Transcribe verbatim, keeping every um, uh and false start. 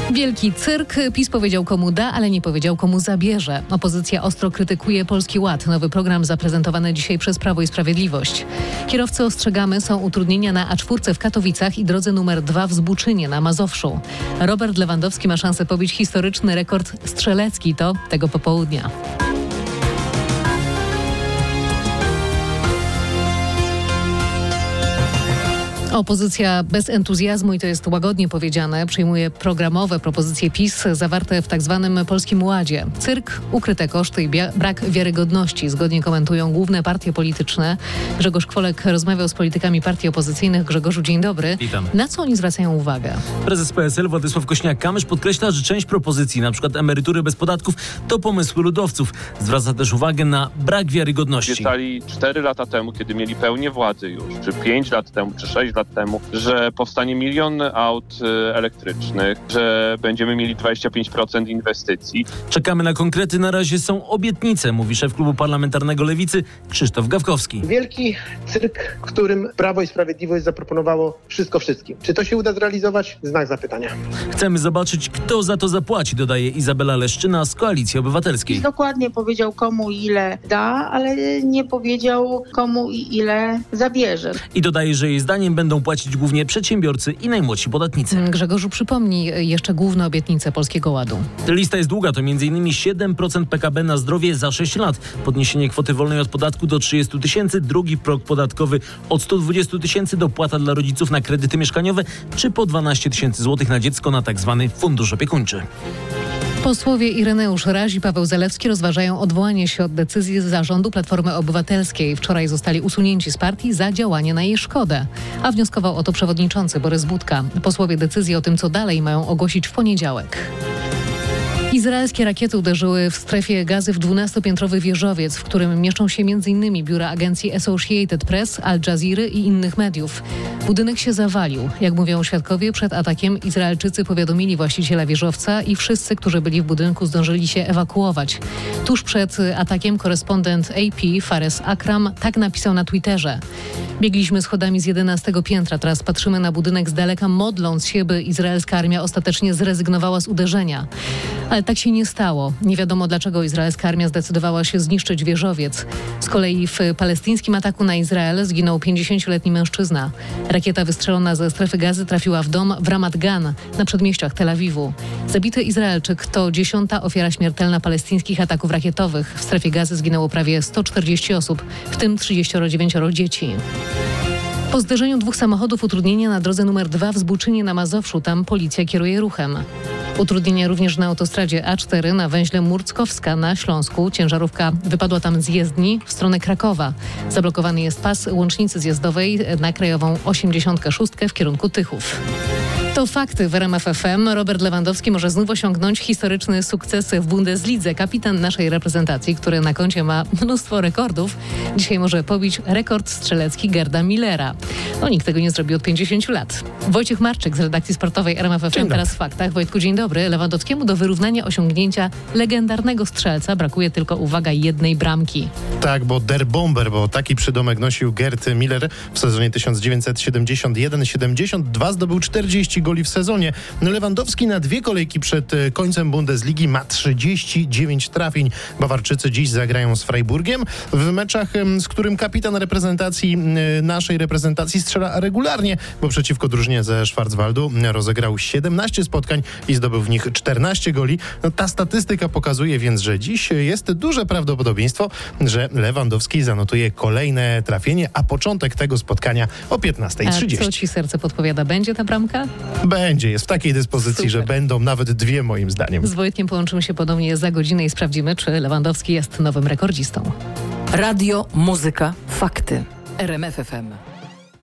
Wielki cyrk. PiS powiedział, komu da, ale nie powiedział, komu zabierze. Opozycja ostro krytykuje Polski Ład, nowy program zaprezentowany dzisiaj przez Prawo i Sprawiedliwość. Kierowcy, ostrzegamy, są utrudnienia na A cztery w Katowicach i drodze numer dwa w Zbuczynie na Mazowszu. Robert Lewandowski ma szansę pobić historyczny rekord strzelecki. To tego popołudnia. Opozycja bez entuzjazmu, i to jest łagodnie powiedziane, przyjmuje programowe propozycje PiS zawarte w tak zwanym Polskim Ładzie. Cyrk, ukryte koszty i bia- brak wiarygodności, zgodnie komentują główne partie polityczne. Grzegorz Kwolek rozmawiał z politykami partii opozycyjnych. Grzegorzu, dzień dobry. Witam. Na co oni zwracają uwagę? Prezes P S L Władysław Kosiniak-Kamysz podkreśla, że część propozycji, na przykład emerytury bez podatków, to pomysły ludowców. Zwraca też uwagę na brak wiarygodności. Obiecali cztery lata temu, kiedy mieli pełnię władzy już, czy pięć lat temu, czy sześć lat temu, że powstanie milion aut y, elektrycznych, że będziemy mieli dwadzieścia pięć procent inwestycji. Czekamy na konkrety, na razie są obietnice, mówi szef klubu parlamentarnego Lewicy Krzysztof Gawkowski. Wielki cyrk, w którym Prawo i Sprawiedliwość zaproponowało wszystko wszystkim. Czy to się uda zrealizować? Znak zapytania. Chcemy zobaczyć, kto za to zapłaci, dodaje Izabela Leszczyna z Koalicji Obywatelskiej. Dokładnie powiedział, komu ile da, ale nie powiedział, komu i ile zabierze. I dodaje, że jej zdaniem będą płacić głównie przedsiębiorcy i najmłodsi podatnicy. Grzegorzu, przypomnij jeszcze główne obietnice Polskiego Ładu. Lista jest długa, to między innymi siedem procent P K B na zdrowie za sześć lat, podniesienie kwoty wolnej od podatku do trzydziestu tysięcy, drugi próg podatkowy od stu dwudziestu tysięcy, dopłata dla rodziców na kredyty mieszkaniowe, czy po dwanaście tysięcy złotych na dziecko na tak zwany fundusz opiekuńczy. Posłowie Ireneusz Raś i Paweł Zalewski rozważają odwołanie się od decyzji zarządu Platformy Obywatelskiej. Wczoraj zostali usunięci z partii za działanie na jej szkodę, a wnioskował o to przewodniczący Borys Budka. Posłowie decyzję o tym, co dalej, mają ogłosić w poniedziałek. Izraelskie rakiety uderzyły w strefie Gazy w dwunastopiętrowy wieżowiec, w którym mieszczą się m.in. biura agencji Associated Press, Al Jazeera i innych mediów. Budynek się zawalił. Jak mówią świadkowie, przed atakiem Izraelczycy powiadomili właściciela wieżowca i wszyscy, którzy byli w budynku, zdążyli się ewakuować. Tuż przed atakiem korespondent A P Fares Akram tak napisał na Twitterze: biegliśmy schodami z jedenastego piętra, teraz patrzymy na budynek z daleka, modląc się, by izraelska armia ostatecznie zrezygnowała z uderzenia. Ale tak się nie stało. Nie wiadomo, dlaczego izraelska armia zdecydowała się zniszczyć wieżowiec. Z kolei w palestyńskim ataku na Izrael zginął pięćdziesięcioletni mężczyzna. Rakieta wystrzelona ze strefy Gazy trafiła w dom w Ramat Gan na przedmieściach Tel Awiwu. Zabity Izraelczyk to dziesiąta ofiara śmiertelna palestyńskich ataków rakietowych. W strefie Gazy zginęło prawie sto czterdzieści osób, w tym trzydzieści dziewięć dzieci. Po zderzeniu dwóch samochodów utrudnienia na drodze numer dwa w Zbuczynie na Mazowszu. Tam policja kieruje ruchem. Utrudnienia również na autostradzie A cztery na węźle Murckowska na Śląsku. Ciężarówka wypadła tam z jezdni w stronę Krakowa. Zablokowany jest pas łącznicy zjazdowej na krajową osiemdziesiąt sześć w kierunku Tychów. To fakty w R M F F M. Robert Lewandowski może znów osiągnąć historyczny sukces w Bundeslidze. Kapitan naszej reprezentacji, który na koncie ma mnóstwo rekordów, dzisiaj może pobić rekord strzelecki Gerda Millera. No, nikt tego nie zrobił od pięćdziesięciu lat. Wojciech Marczyk z redakcji sportowej R M F F M teraz w faktach. Wojtku, dzień dobry. Lewandowskiemu do wyrównania osiągnięcia legendarnego strzelca brakuje tylko, uwaga, jednej bramki. Tak, bo Der Bomber, bo taki przydomek nosił Gerd Miller w sezonie tysiąc dziewięćset siedemdziesiąt jeden siedemdziesiąt dwa, zdobył czterdzieści goli w sezonie. Lewandowski na dwie kolejki przed końcem Bundesligi ma trzydzieści dziewięć trafień. Bawarczycy dziś zagrają z Freiburgiem w meczach, z którym kapitan reprezentacji, naszej reprezentacji strzela regularnie, bo przeciwko drużynie ze Schwarzwaldu rozegrał siedemnaście spotkań i zdobył w nich czternaście goli. No, ta statystyka pokazuje więc, że dziś jest duże prawdopodobieństwo, że Lewandowski zanotuje kolejne trafienie, a początek tego spotkania o piętnasta trzydzieści. A co ci serce podpowiada? Będzie ta bramka? Będzie, jest w takiej dyspozycji, Super. że będą nawet dwie, moim zdaniem. Z Wojtkiem połączymy się ponownie za godzinę i sprawdzimy, czy Lewandowski jest nowym rekordzistą. Radio, muzyka, fakty. R M F F M.